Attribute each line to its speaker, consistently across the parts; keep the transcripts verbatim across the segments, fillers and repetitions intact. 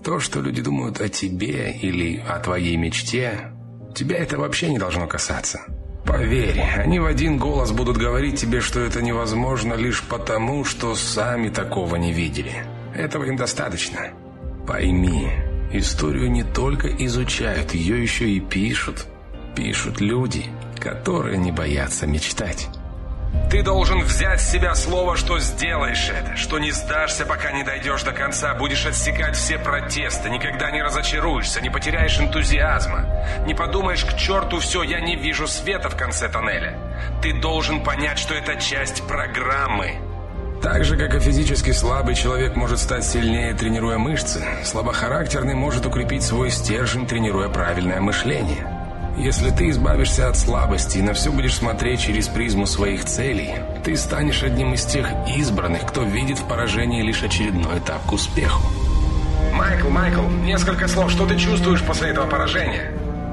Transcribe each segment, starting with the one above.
Speaker 1: То, что люди думают о тебе или о твоей мечте, тебя это вообще не должно касаться. Поверь, они в один голос будут говорить тебе, что это невозможно лишь потому, что сами такого не видели. Этого им достаточно. Пойми, историю не только изучают, ее еще и пишут. Пишут люди, которые не боятся мечтать. Ты должен взять с себя слово, что сделаешь это, что не сдашься, пока не дойдешь до конца, будешь отсекать все протесты, никогда не разочаруешься, не потеряешь энтузиазма, не подумаешь: к черту все, я не вижу света в конце тоннеля. Ты должен понять, что это часть программы. Так же, как и физически слабый человек может стать сильнее, тренируя мышцы, слабохарактерный может укрепить свой стержень, тренируя правильное мышление. Если ты избавишься от слабости и на все будешь смотреть через призму своих целей, ты станешь одним из тех избранных, кто видит в поражении лишь очередной этап к успеху. Майкл, Майкл, несколько слов. Что ты чувствуешь после этого поражения?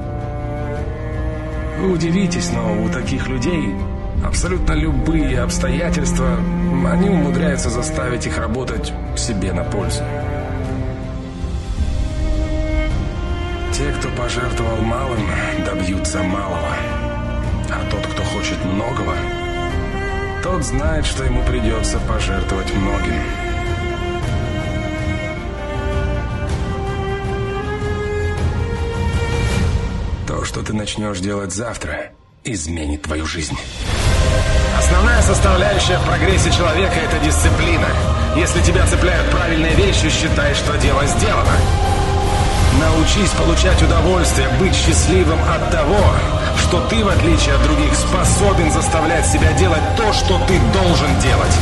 Speaker 1: Вы удивитесь, но у таких людей абсолютно любые обстоятельства, они умудряются заставить их работать себе на пользу. Те, кто пожертвовал малым, добьются малого. А тот, кто хочет многого, тот знает, что ему придется пожертвовать многим. То, что ты начнешь делать завтра, изменит твою жизнь. Основная составляющая в прогрессе человека – это дисциплина. Если тебя цепляют правильные вещи, считай, что дело сделано. Научись получать удовольствие, быть счастливым от того, что ты, в отличие от других, способен заставлять себя делать то, что ты должен делать.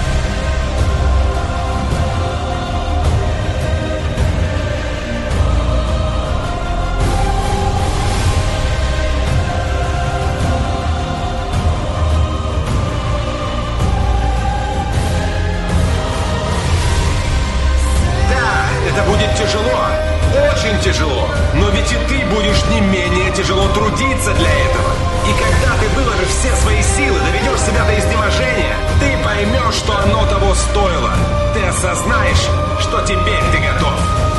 Speaker 1: Да, это будет тяжело. Очень тяжело, но ведь и ты будешь не менее тяжело трудиться для этого. И когда ты выложишь все свои силы, доведешь себя до изнеможения, ты поймешь, что оно того стоило. Ты осознаешь, что теперь ты готов.